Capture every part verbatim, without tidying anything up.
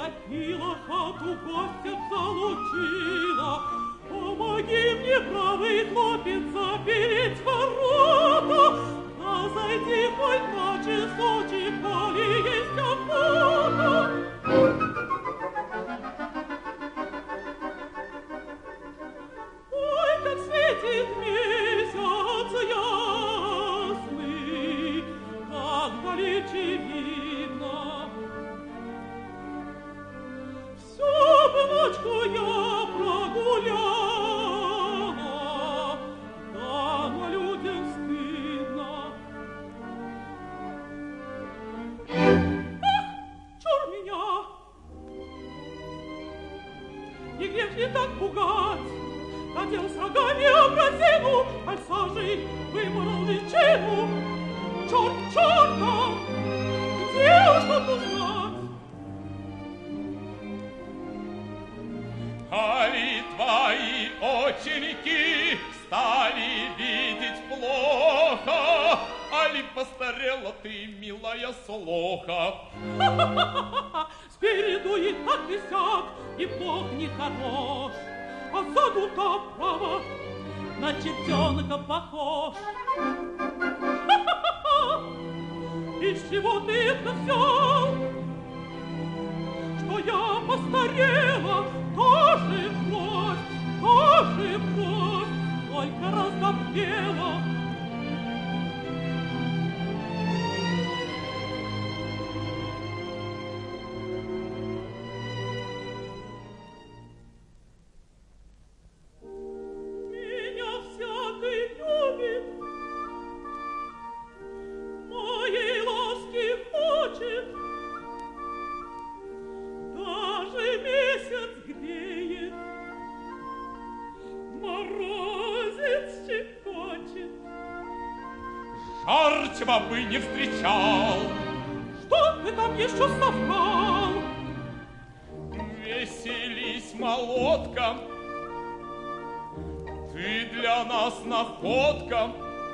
затопила хату, гостя залучила. Помоги мне, правый хлопец, запереть ворота. А зайди хоть на часочек, коли есть охота. Ой, как светит месяц ясный, как далече видно. Всю бы ночку я прогуляла, да на людях стыдно. Ах, чур меня! Не грех ли так пугать? Надел с рогами образину, аль сажей выморал личину. Черт черта! Где уж тут узнать? Али твои ученики стали видеть плохо, али постарела ты, милая Солоха. Спереду и так и сяк, и Бог не хорош, а саду-то право на чертенка похож. Из чего ты это взял? Что я постарела, тоже кровь, тоже кровь, только раздобрела. Меня всякий любит, моей ласки хочет, даже месяц греет, морозец щекочет. Жарчего бы не встречал. Что ты там еще соврал? Веселись, молотка, ты для нас находка.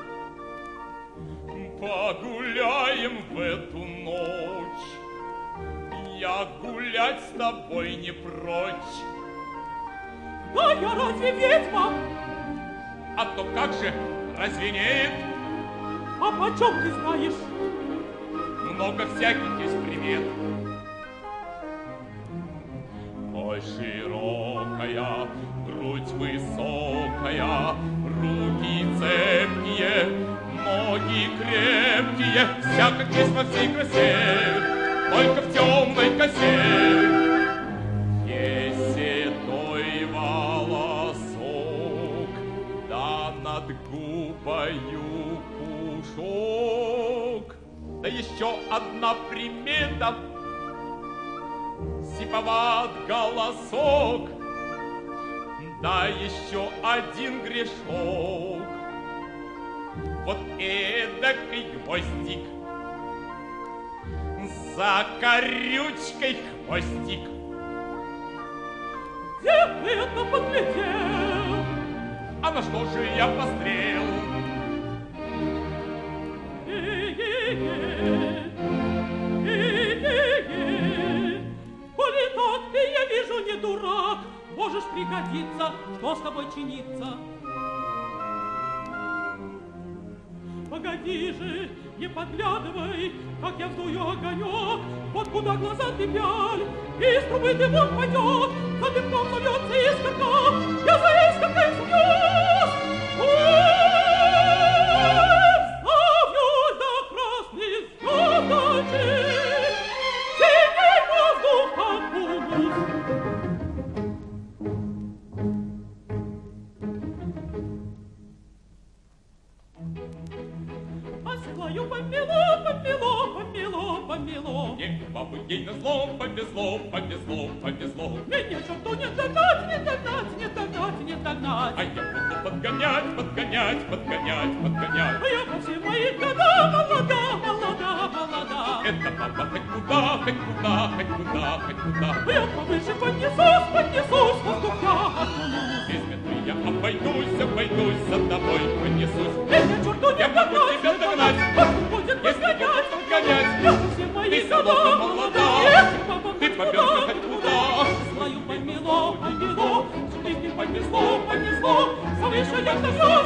Погуляем в эту ночь, я гулять с тобой не прочь. Да я разве ведьма? А то как же, развенеет? А почем ты знаешь? Много всяких есть примет. Ой, широкая, грудь высокая, руки цепкие, ноги крепкие, вся как есть во всей красе, только в темной косе. Есть седой волосок, да над губою пушок. Да еще одна примета, сиповат голосок, да еще один грешок. Вот эдакий гвоздик, за корючкой хвостик. Где ты это поглядел? А на что же я пострел? Э-э-э, э-э-э. Коли так ты, я вижу, не дурак, можешь пригодиться, что с тобой чинится. Погоди же, не подглядывай, как я вздую огонек, вот куда глаза ты пяль, и из трубы дымок пойдет, за дымком зовется искорка, я за искоркой смеюсь. Вставлюсь до красных звездочек, синий воздух окунусь. Посылаю помело, помело, помело, помело. Ей, бабы, ей назло, повезло, повезло, повезло. Меня черту не догнать, не догнать, не догнать, не догнать. А я буду подгонять, подгонять, подгонять, подгонять. А я по всем моим годам молода, молода, молода. Это баба хоть куда, хоть куда, хоть куда, хоть куда. А я повыше поднесусь, поднесусь, воздуха окунусь. Без метры я обойдусь, обойдусь, за тобой понесусь. Меня черту не Я могу догнать, тебя догнать, будет если подгонять, будешь подгонять. Я по всем моим Ты годам солоха молода. молода, Эх, баба, ты хоть победа куда, хоть questa